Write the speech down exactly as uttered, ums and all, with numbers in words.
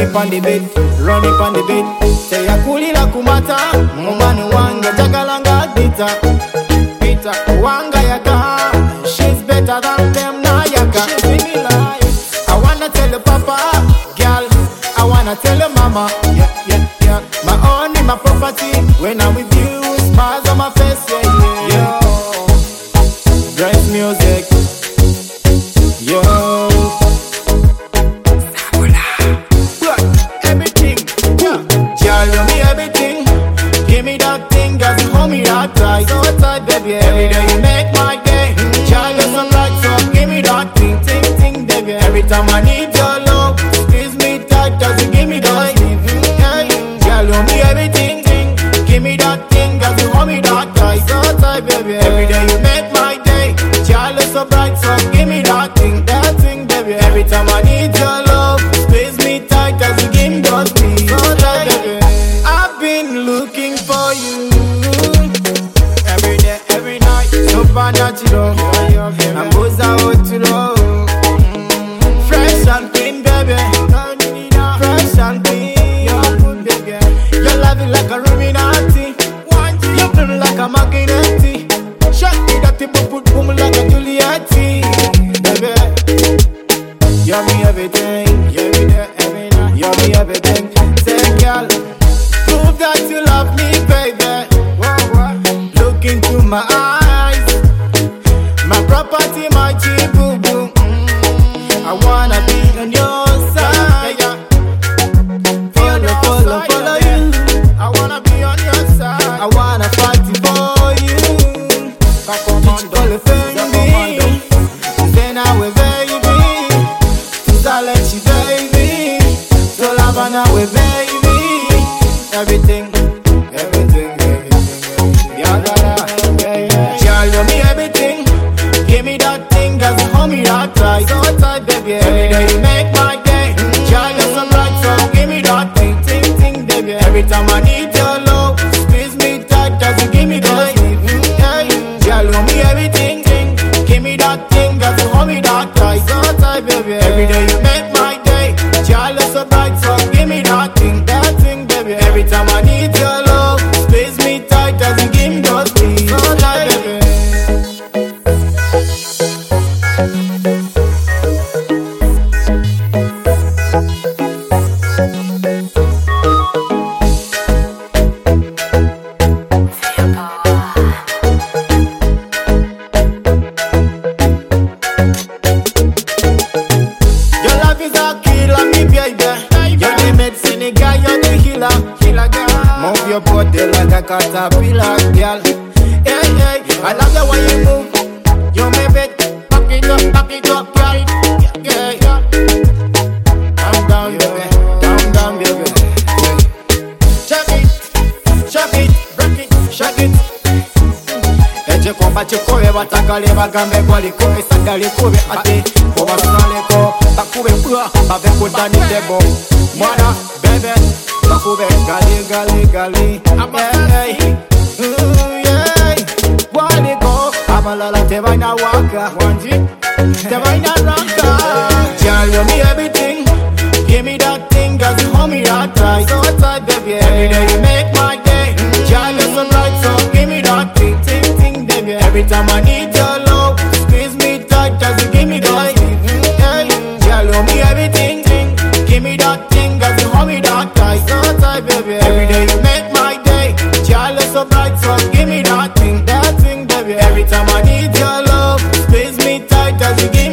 it on the bed, run it on the bed. Say a coolie la kumata, mumanu wanga jagalanga dita. Pita wanga yaka, she's better than them na yaka. She's in me life. I wanna tell your papa, girl. I wanna tell your mama, yeah, yeah, yeah. My only my property. When I'm with you, smiles on my face, yeah, yeah. Yo, great music, yo. Everything, yeah. Girl, you me everything. Give me that thing, girl, you hold me that tight, so tight, baby. Every day you make my day. Girl, you're so bright, so give me that thing, thing, thing, baby. Every time I need your love, squeeze me tight, cause you give me that thing. Hey, girl, you me everything. Give me that thing, cause you hold me that tight, so tight, baby. Every day you make my day. Girl, you're so bright, so give me that thing, that thing, baby. Every time I need your love, squeeze me tight, cause you give me that thing, so tight, baby. I've been looking for you every day, every night. Supernatural, I'm Boza Oturo. Fresh and clean, baby. Fresh and clean, you're good, baby. You're loving like a Ruminati. You feel like a magnetic. Shut me that tip, put boom like a Giuliatti, baby. You're me everything, you're me there every night. You're me everything. Say, girl, prove that you love me, baby. Look into my eyes, my property, my cheap boo boo. I wanna be on your side. Follow, follow, follow you. I wanna be on your side. I wanna fight it for you. Did you call it me? Then I will, baby. Silent you, baby. So love and I will, baby. Everything, everything, everything. Yeah, yeah, yeah, yeah. Girl, you me everything. Give me that thing, cause you hold me that tight, so tight, baby. Every day you make my day. Girl, you're so bright, so give me that thing, thing, thing, baby. Every time I need your love, squeeze me tight, cause you give me that thing. Hey, girl, you me everything. Give me that thing, cause you hold me that tight, so tight, baby. Every day you make my day. Girl, you're so bright, so give me that thing, that thing, baby. Every time I need your love, squeeze me tight, cause you give me that thing, so tight, baby. Move your body like a caterpillar, girl. Hey, hey, I love the way you move. You make it, back it up, back it up, girl. Yeah, yeah. Calm down, baby. Calm down, baby. Shake it, shake it, break it, shake it. Eje komba chikobe batakale bagambe kwaliko esagale kube ate obasaleko bakube bwa bave kudani debo mwana baby. Bakube gali gali gali, hey, hey, ooh, yeah. Wale go, abalala te vaina waka, wanji, te vaina ranka. Girl, you me everything, give me that thing, cause you hold me that tight, so tight, baby. Every day you make my day. Girl, you're so bright, so give me that thing, thing, thing, baby. Every time I need your love, squeeze me tight, cause you give me that thing. Hey, girl, you me everything, give me that thing, cause you hold me that tight, so tight, baby. Every day you make my day. Girl, you're so bright, so give me that thing, that thing, baby. Every time I need your love, squeeze me tight, cause you give me